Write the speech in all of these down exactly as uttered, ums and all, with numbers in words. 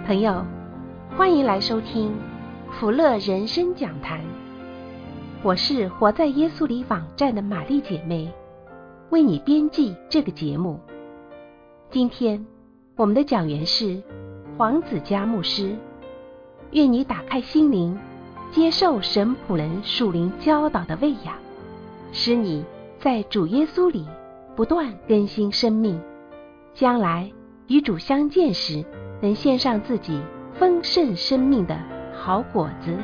朋友，欢迎来收听福乐人生讲坛。我是活在耶稣里网站的玛丽姐妹，为你编辑这个节目。今天我们的讲员是黄子佳牧师，愿你打开心灵，接受神仆人属灵教导的喂养，使你在主耶稣里不断更新生命，将来与主相见时，能献上自己丰盛生命的好果子。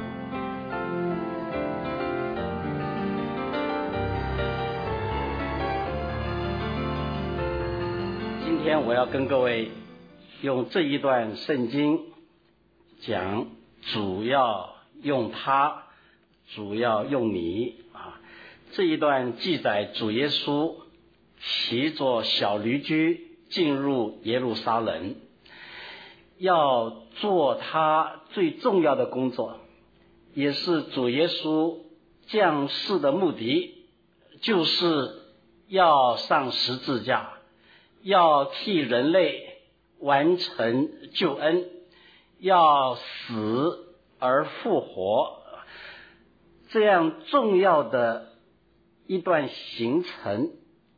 今天我要跟各位用这一段圣经讲，主要用他，主要用你啊。这一段记载主耶稣骑着小驴驹进入耶路撒冷，要做他最重要的工作，也是主耶稣降世的目的，就是要上十字架，要替人类完成救恩，要死而复活。这样重要的一段行程，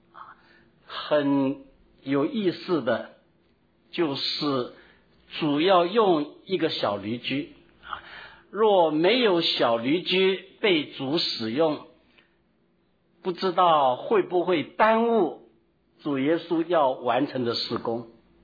很有意思的就是主要用一个小驴驹，若没有小驴驹被主使用，不知道会不会耽误主耶稣要完成的事工。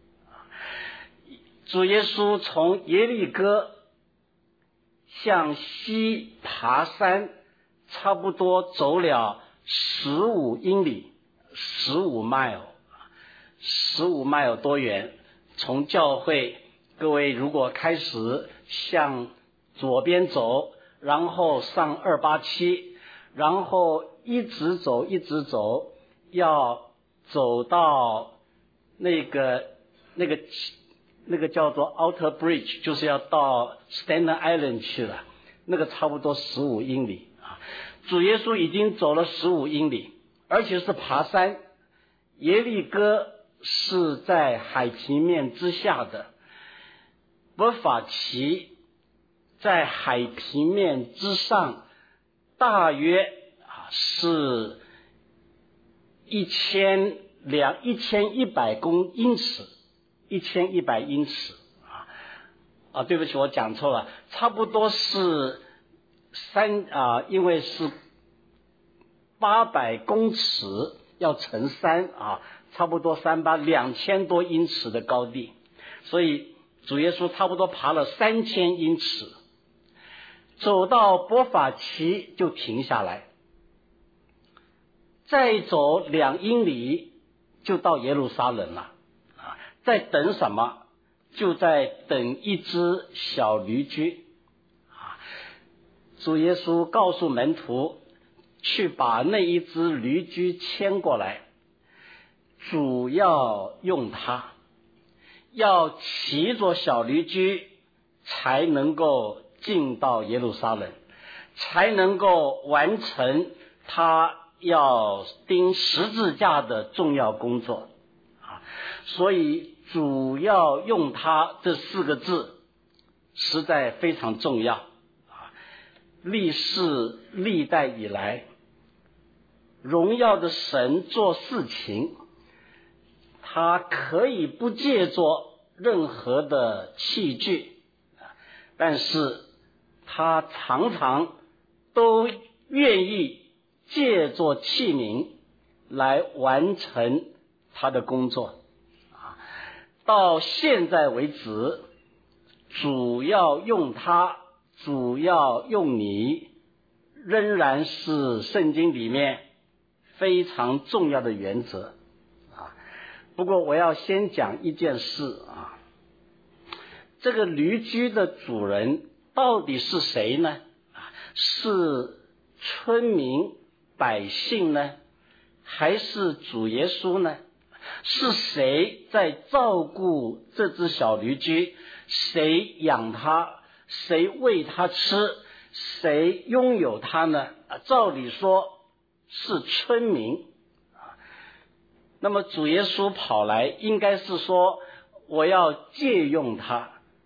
主耶稣从耶利哥向西爬山，差不多走了十五英里，十五 mile， 十五 mile 多远？从教会，各位如果开始向左边走，然后上二八七，然后一直走一直走，要走到那个那个那个叫做 Outer Bridge， 就是要到 Staten Island 去了，那个差不多十五英里啊。主耶稣已经走了十五英里，而且是爬山。耶利哥是在海平面之下的，伯法其在海平面之上，大约啊是一千两一千一百公英尺，一千一百英尺啊啊，对不起，我讲错了，差不多是三啊，因为是八百公尺要乘三啊，差不多三八两千多英尺的高地，所以主耶稣差不多爬了三千英尺，走到伯法其就停下来，再走两英里就到耶路撒冷了啊！在等什么？就在等一只小驴驹啊！主耶稣告诉门徒去把那一只驴驹牵过来，主要用它，要骑着小驴驹才能够进到耶路撒冷，才能够完成他要钉十字架的重要工作啊！所以主要用它这四个字实在非常重要啊！历世历代以来，荣耀的神做事情，他可以不借着任何的器具，但是他常常都愿意借着器皿来完成他的工作啊。到现在为止，主要用他，主要用你，仍然是圣经里面非常重要的原则啊。不过我要先讲一件事啊，这个驴驹的主人到底是谁呢？是村民百姓呢，还是主耶稣呢？是谁在照顾这只小驴驹？谁养它？谁喂它吃？谁拥有它呢？照理说是村民。那么主耶稣跑来，应该是说我要借用它，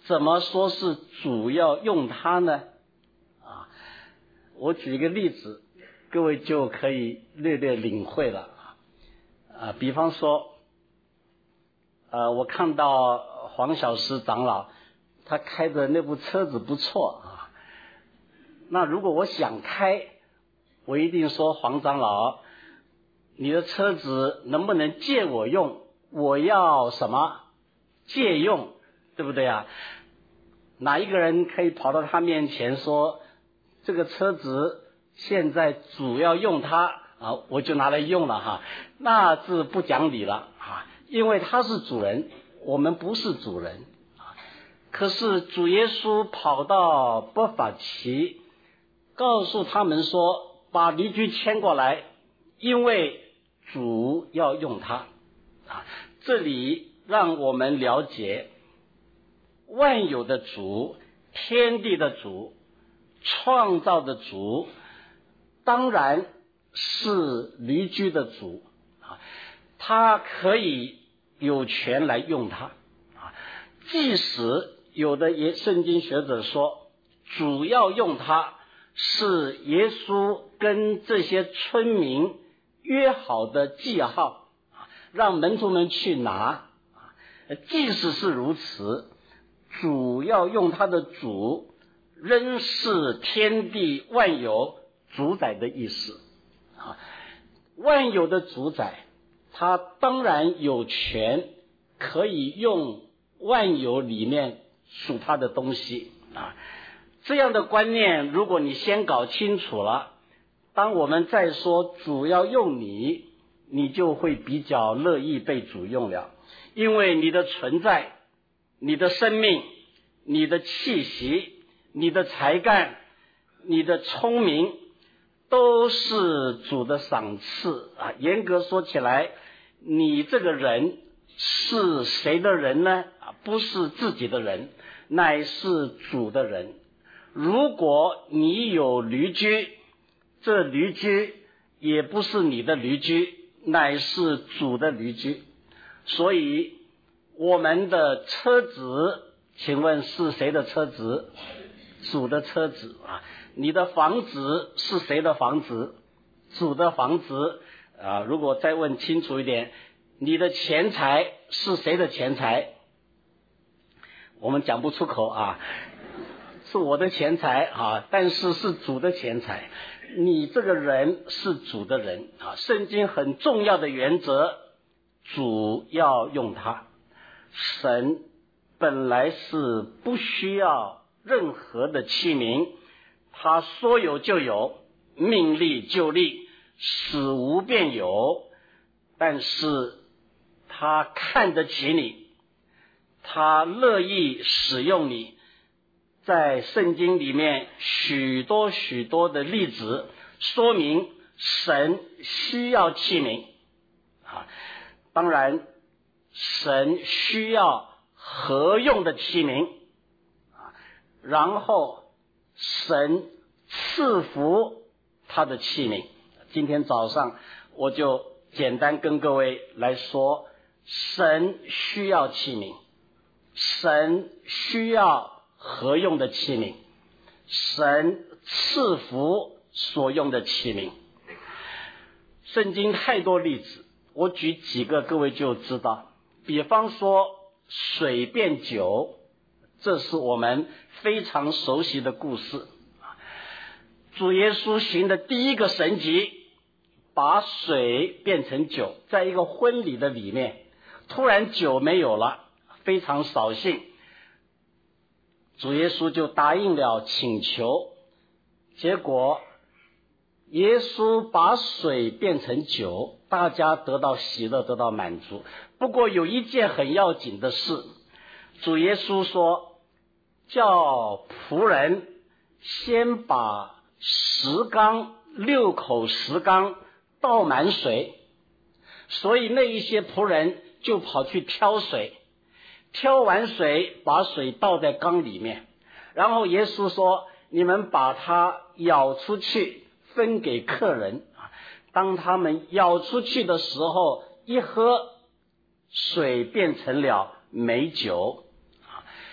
怎么说是主要用它呢？啊，我举一个例子，各位就可以略略领会了啊。比方说，呃，我看到黄小石长老他开的那部车子不错啊，那如果我想开，我一定说黄长老，你的车子能不能借我用？我要什么？借用，对不对啊？哪一个人可以跑到他面前说，这个车子现在主要用它啊，我就拿来用了哈，那是不讲理了啊，因为他是主人，我们不是主人啊。可是主耶稣跑到伯法其，告诉他们说，把驴驹牵过来，因为主要用它啊。这里让我们了解万有的主，天地的主，创造的主，当然是驴驹的主啊，他可以有权来用它啊。即使有的也圣经学者说，主要用它是耶稣跟这些村民约好的记号，让门徒们去拿。即使是如此，主要用他的主仍是天地万有主宰的意思啊。万有的主宰，他当然有权可以用万有里面属他的东西啊。这样的观念，如果你先搞清楚了，当我们再说主要用你，你就会比较乐意被主用了。因为你的存在，你的生命，你的气息，你的才干，你的聪明，都是主的赏赐啊。严格说起来，你这个人是谁的人呢？不是自己的人，乃是主的人。如果你有驴驹，这驴驹也不是你的驴驹，乃是主的驴驹。所以我们的车子，请问是谁的车子？主的车子啊。你的房子是谁的房子？主的房子啊。如果再问清楚一点，你的钱财是谁的钱财？我们讲不出口啊，是我的钱财啊，但是是主的钱财。你这个人是主的人啊。圣经很重要的原则，主要用它。神本来是不需要任何的器皿，他说有就有，命立就立，使无变有。但是他看得起你，他乐意使用你。在圣经里面许多许多的例子说明神需要器皿啊。当然神需要合用的器皿啊，然后神赐福他的器皿。今天早上我就简单跟各位来说，神需要器皿，神需要合用的器皿，神赐福所用的器皿。圣经太多例子，我举几个各位就知道。比方说水变酒，这是我们非常熟悉的故事。主耶稣行的第一个神迹，把水变成酒，在一个婚礼的里面，突然酒没有了，非常扫兴。主耶稣就答应了请求，结果耶稣把水变成酒，大家得到喜乐，得到满足。不过有一件很要紧的事，主耶稣说，叫仆人先把十缸六口十缸倒满水，所以那一些仆人就跑去挑水，挑完水把水倒在缸里面，然后耶稣说，你们把它舀出去分给客人。当他们舀出去的时候，一喝，水变成了美酒。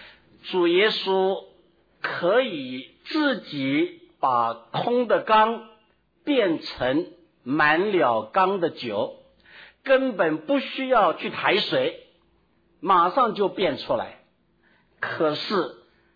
主耶稣可以自己把空的缸变成满了缸的酒，根本不需要去抬水，马上就变出来。可是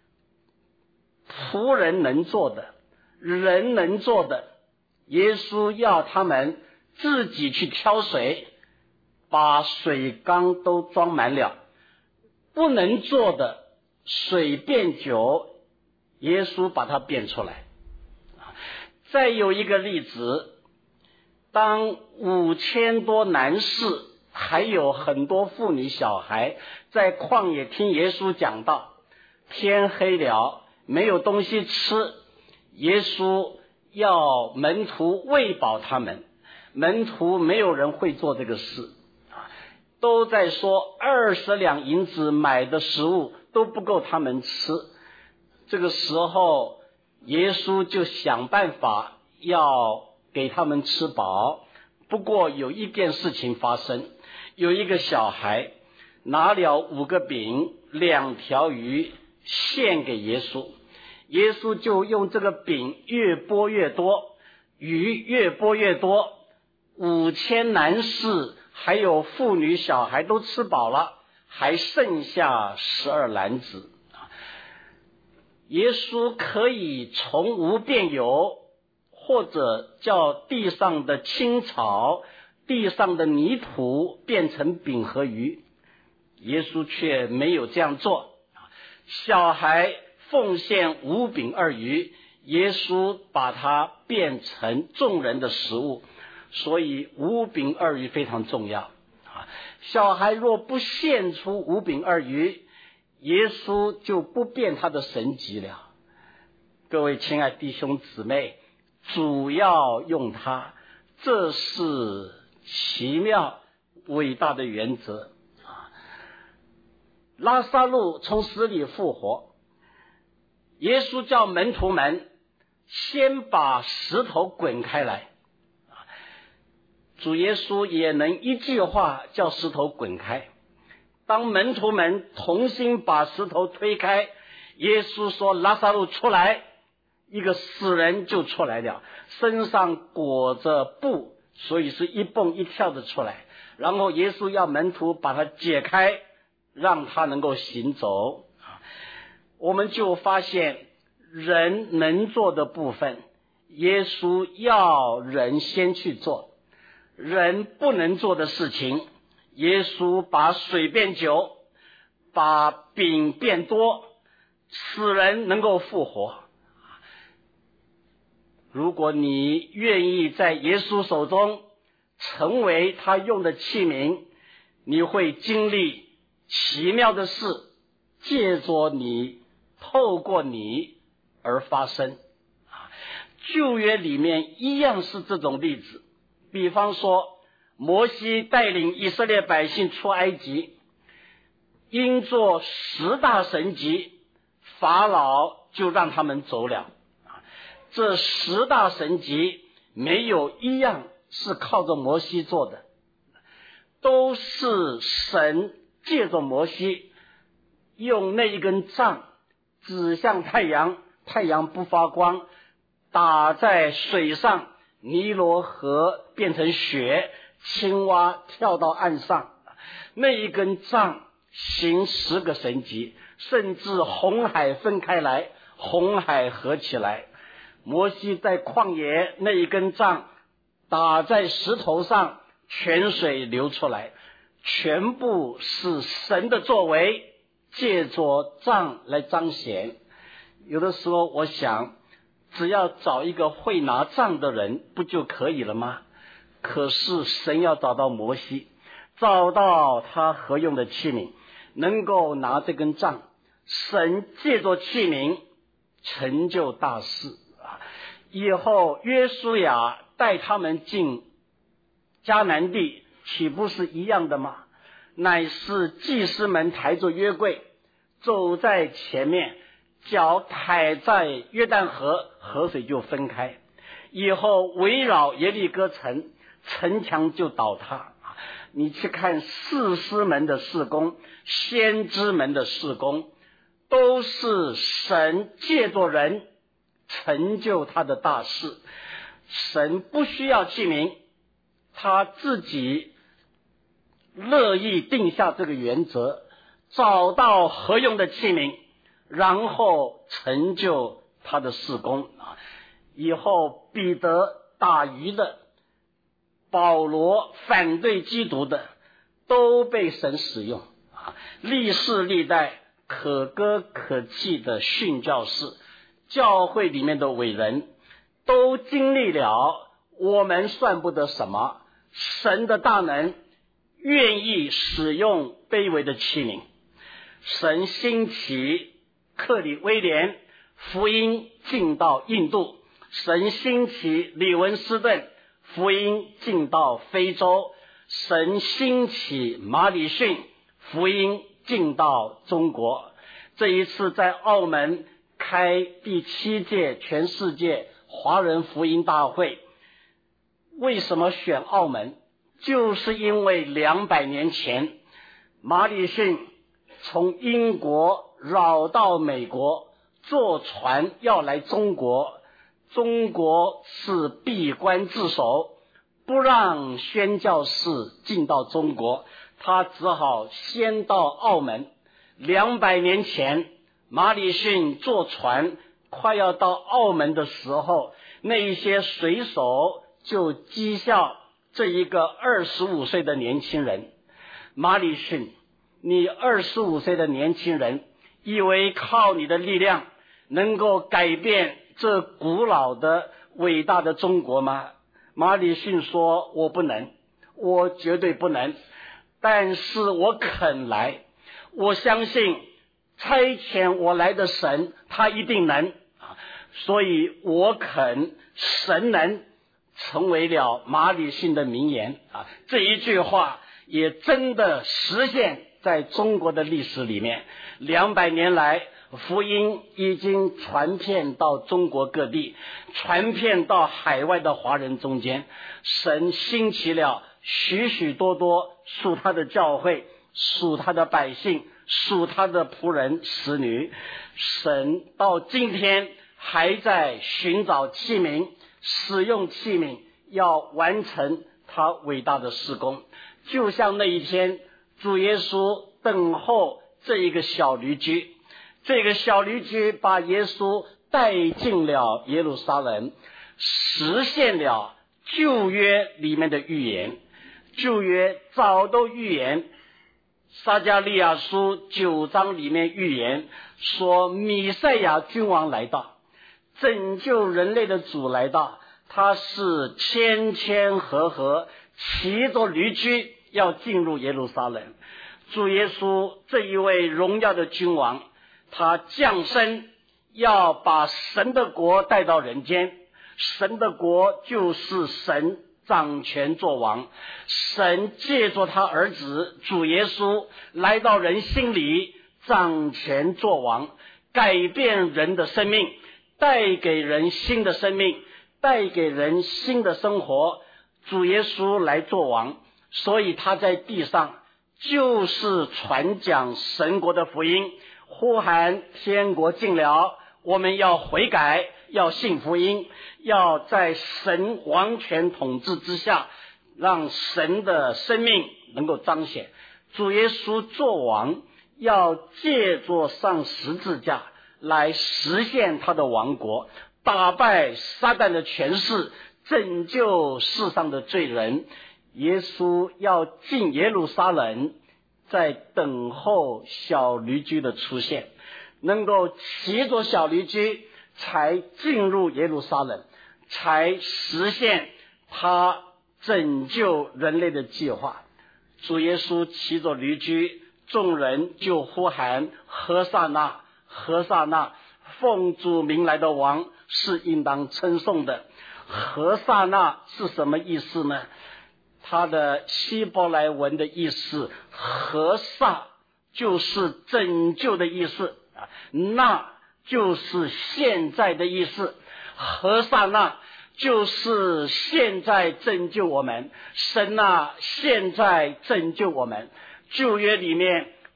仆人能做的，人能做的，耶稣要他们自己去挑水，把水缸都装满了。不能做的，水变酒，耶稣把它变出来。再有一个例子，当五千多男士还有很多妇女小孩在旷野听耶稣讲道，天黑了没有东西吃，耶稣要门徒喂饱他们，门徒没有人会做这个事，都在说二十两银子买的食物都不够他们吃。这个时候耶稣就想办法要给他们吃饱。不过有一件事情发生，有一个小孩拿了五个饼两条鱼献给耶稣，耶稣就用这个饼越拨越多，鱼越拨越多，五千男士还有妇女小孩都吃饱了，还剩下十二篮子。耶稣可以从无变有，或者叫地上的青草、地上的泥土变成饼和鱼，耶稣却没有这样做。小孩奉献五饼二鱼，耶稣把它变成众人的食物，所以五饼二鱼非常重要。小孩若不献出五饼二鱼，耶稣就不变他的神迹了。各位亲爱弟兄姊妹，主要用它，这是奇妙伟大的原则。拉撒路从死里复活，耶稣叫门徒们先把石头滚开来，主耶稣也能一句话叫石头滚开。当门徒们同心把石头推开，耶稣说拉撒路出来，一个死人就出来了，身上裹着布，所以是一蹦一跳的出来。然后耶稣要门徒把它解开，让他能够行走。我们就发现人能做的部分，耶稣要人先去做；人不能做的事情，耶稣把水变酒，把饼变多，使人能够复活。如果你愿意在耶稣手中成为他用的器皿，你会经历奇妙的事，借着你，透过你而发生。旧约里面一样是这种例子，比方说摩西带领以色列百姓出埃及，因做十大神迹，法老就让他们走了。这十大神迹没有一样是靠着摩西做的，都是神借着摩西用那一根杖指向太阳，太阳不发光，打在水上，尼罗河变成血，青蛙跳到岸上。那一根杖行十个神迹，甚至红海分开来，红海合起来。摩西在旷野那一根杖打在石头上，泉水流出来，全部是神的作为，借着杖来彰显。有的时候我想，只要找一个会拿杖的人不就可以了吗？可是神要找到摩西，找到他合用的器皿，能够拿这根杖，神借着器皿成就大事。以后约书亚带他们进迦南地，岂不是一样的吗？乃是祭司们抬着约柜走在前面，脚踩在约旦河，河水就分开。以后围绕耶利哥城，城墙就倒塌。你去看士师们的事工，先知们的事工， 都是神借着人成就他的大事。神不需要器皿，他自己乐意定下这个原则，找到合用的器皿，然后成就他的事工。以后彼得打鱼的，保罗反对基督的，都被神使用。历世历代可歌可泣的训教士，教会里面的伟人，都经历了我们算不得什么神的大能，愿意使用卑微的器皿。神兴起克里威廉，福音进到印度；神兴起李文斯顿，福音进到非洲；神兴起马礼逊，福音进到中国。这一次在澳门开第七届全世界华人福音大会，为什么选澳门？就是因为两百年前马礼逊从英国绕到美国，坐船要来中国，中国是闭关自守，不让宣教士进到中国，他只好先到澳门。两百年前马礼逊坐船快要到澳门的时候，那一些水手就讥笑这一个二十五岁的年轻人。马礼逊，你二十五岁的年轻人，以为靠你的力量能够改变这古老的伟大的中国吗？马礼逊说，我不能，我绝对不能，但是我肯来，我相信差遣我来的神，他一定能，所以我肯，神能，成为了马礼逊的名言啊！这一句话也真的实现在中国的历史里面。两百年来，福音已经传遍到中国各地，传遍到海外的华人中间。神兴起了许许多多属他的教会，属他的百姓，属他的仆人使女。神到今天还在寻找器皿，使用器皿，要完成他伟大的事工。就像那一天主耶稣等候这一个小驴驹，这个小驴驹把耶稣带进了耶路撒冷，实现了旧约里面的预言。旧约早都预言，撒迦利亚书九章里面预言说，弥赛亚君王来到，拯救人类的主来到，他是千千合合，骑着驴驹要进入耶路撒冷。主耶稣这一位荣耀的君王，他降生，要把神的国带到人间。神的国就是神掌权作王，神借着他儿子主耶稣来到人心里，掌权作王，改变人的生命，带给人新的生命，带给人新的生活。主耶稣来作王，所以他在地上就是传讲神国的福音，呼喊天国近了，我们要悔改，要信福音，要在神王权统治之下，让神的生命能够彰显。主耶稣作王，要借着上十字架来实现他的王国，打败撒旦的权势，拯救世上的罪人。耶稣要进耶路撒冷，在等候小驴驹的出现，能够骑着小驴驹才进入耶路撒冷，才实现他拯救人类的计划。主耶稣骑着驴驹，众人就呼喊何撒那，何撒那，奉主名来的王是应当称颂的。何撒那是什么意思呢？它的希伯来文的意思，何撒就是拯救的意思，那就是现在的意思。何撒那就是现在拯救我们，神啊，现在拯救我们。旧约里面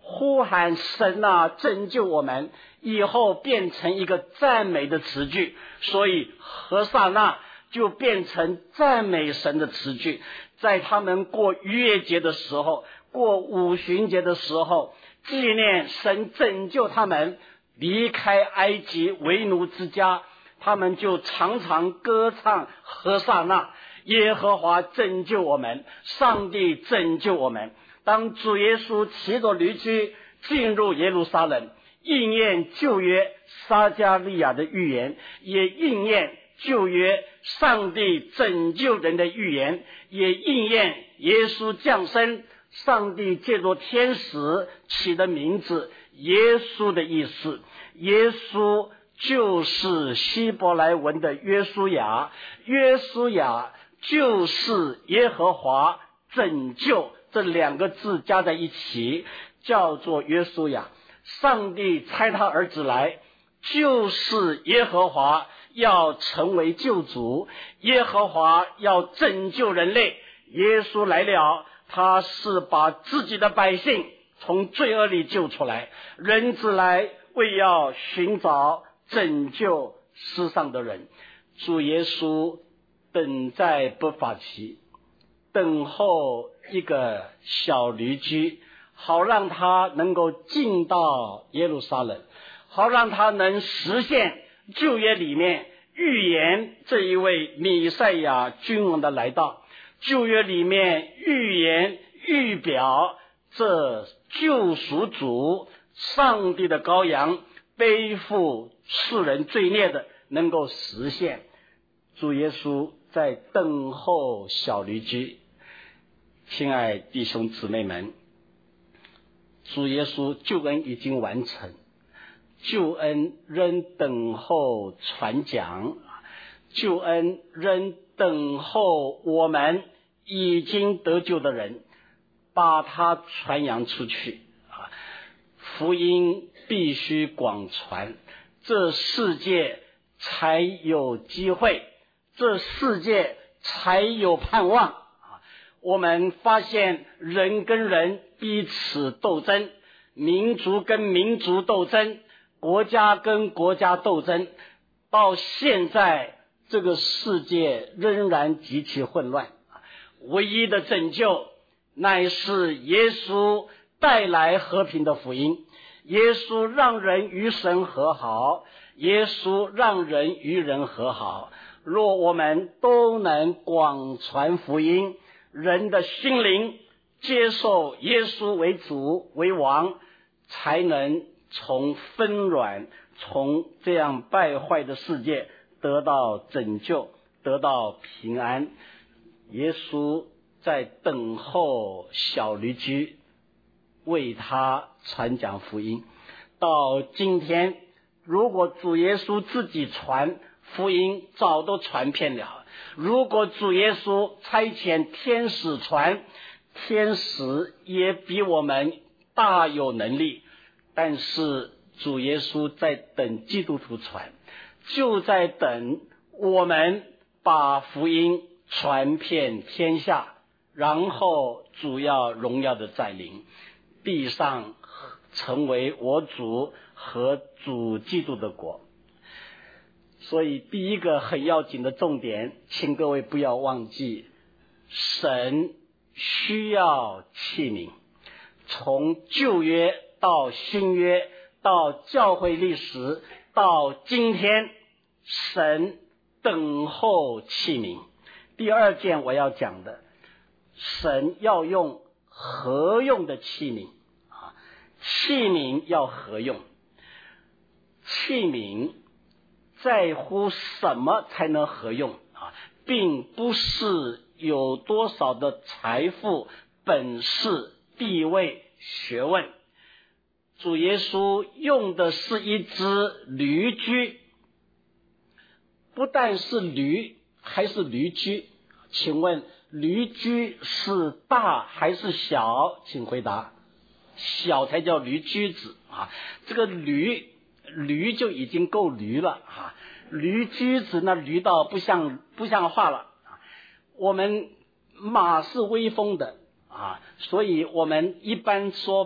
呼喊神啊，拯救我们，以后变成一个赞美的词句，所以何撒那就变成赞美神的词句。在他们过逾越节的时候，过五旬节的时候，纪念神拯救他们离开埃及为奴之家，他们就常常歌唱何撒那，耶和华拯救我们，上帝拯救我们。当主耶稣骑着驴驹进入耶路撒冷，应验旧约撒迦利亚的预言，也应验旧约上帝拯救人的预言，也应验耶稣降生，上帝借着天使起的名字耶稣的意思。耶稣就是希伯来文的约书亚，约书亚就是耶和华拯救，这两个字加在一起叫做约书亚。上帝差他儿子来，就是耶和华要成为救主，耶和华要拯救人类。耶稣来了，他是把自己的百姓从罪恶里救出来，人子来为要寻找拯救世上的人。主耶稣等在伯法其，等候一个小驴驹，好让他能够进到耶路撒冷，好让他能实现旧约里面预言这一位弥赛亚君王的来到，旧约里面预言预表这救赎主上帝的羔羊背负世人罪孽的能够实现。主耶稣在等候小驴驹。亲爱弟兄姊妹们，主耶稣救恩已经完成，救恩仍等候传讲，救恩仍等候我们已经得救的人把它传扬出去。福音必须广传，这世界才有机会，这世界才有盼望。我们发现人跟人彼此斗争，民族跟民族斗争，国家跟国家斗争，到现在这个世界仍然极其混乱。唯一的拯救乃是耶稣带来和平的福音，耶稣让人与神和好，耶稣让人与人和好。若我们都能广传福音，人的心灵接受耶稣为主为王，才能从纷乱，从这样败坏的世界得到拯救，得到平安。耶稣在等候小驴驹为他传讲福音。到今天，如果主耶稣自己传福音，早都传遍了。如果主耶稣差遣天使传，天使也比我们大有能力。但是主耶稣在等基督徒传，就在等我们把福音传遍天下，然后主要荣耀的再临，地上成为我主和主基督的国。所以第一个很要紧的重点，请各位不要忘记，神需要器皿。从旧约到新约到教会历史到今天，神等候器皿。第二件我要讲的，神要用合用的器皿啊，器皿要合用。器皿在乎什么才能合用啊，并不是有多少的财富、本事、地位、学问。主耶稣用的是一只驴驹，不但是驴，还是驴驹。请问驴驹是大还是小？请回答。小才叫驴驹子啊！这个驴驴就已经够驴了啊，驴驹子那驴到不像不像话了。我们马是威风的啊，所以我们一般说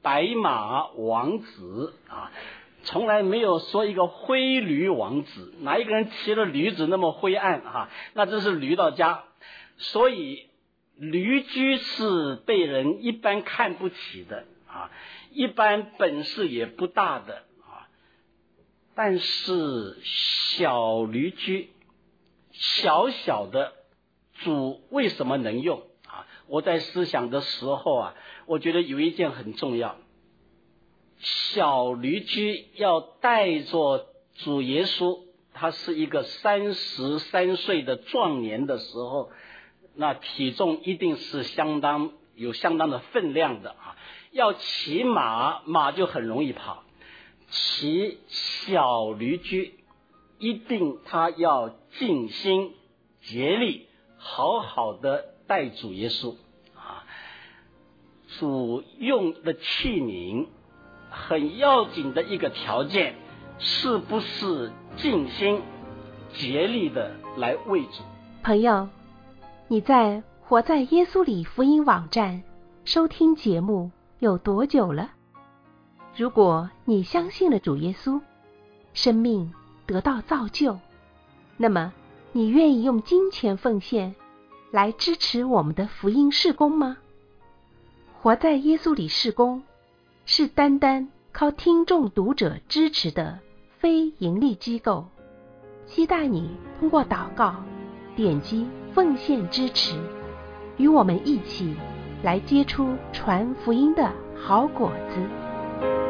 白马王子啊，从来没有说一个灰驴王子。哪一个人骑了驴子那么灰暗啊？那真是驴到家。所以驴驹是被人一般看不起的啊，一般本事也不大的啊。但是小驴驹，小小的，主为什么能用啊？我在思想的时候啊，我觉得有一件很重要，小驴驹要带着主耶稣，他是一个三十三岁的壮年的时候，那体重一定是相当有相当的分量的啊。要骑马，马就很容易跑，骑小驴驹一定他要尽心竭力，好好的带主耶稣啊。主用的器皿很要紧的一个条件，是不是尽心竭力的来为主？ 朋友，你在活在耶稣里福音网站收听节目有多久了？如果你相信了主耶稣，生命得到造就，那么你愿意用金钱奉献来支持我们的福音事工吗？活在耶稣里事工是单单靠听众读者支持的非盈利机构，期待你通过祷告点击奉献支持，与我们一起来结出传福音的好果子。